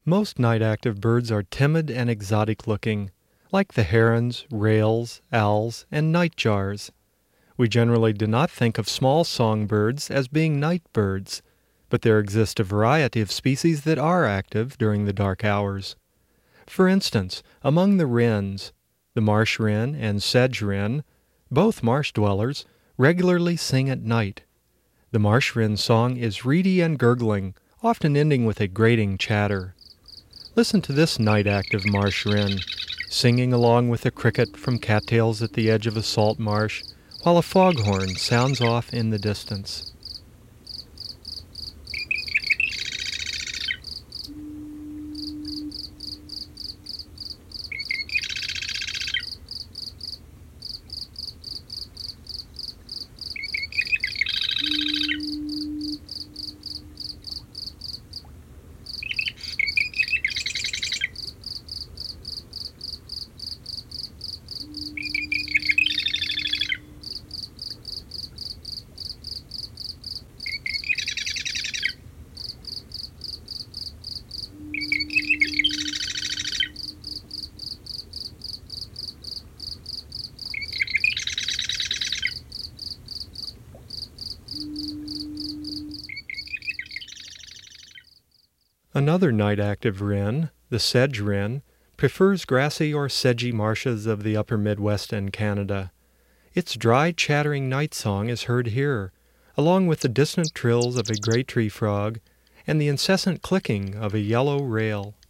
Most night-active birds are timid and exotic-looking, like the herons, rails, owls, and nightjars. We generally do not think of small songbirds as being night birds, but there exist a variety of species that are active during the dark hours. For instance, among the wrens, the marsh wren and sedge wren, both marsh dwellers, regularly sing at night. The marsh wren's song is reedy and gurgling, often ending with a grating chatter. Listen to this night-active marsh wren, singing along with a cricket from cattails at the edge of a salt marsh, while a foghorn sounds off in the distance. Another night-active wren, the sedge wren, prefers grassy or sedgy marshes of the upper Midwest and Canada. Its dry, chattering night song is heard here, along with the distant trills of a gray tree frog and the incessant clicking of a yellow rail.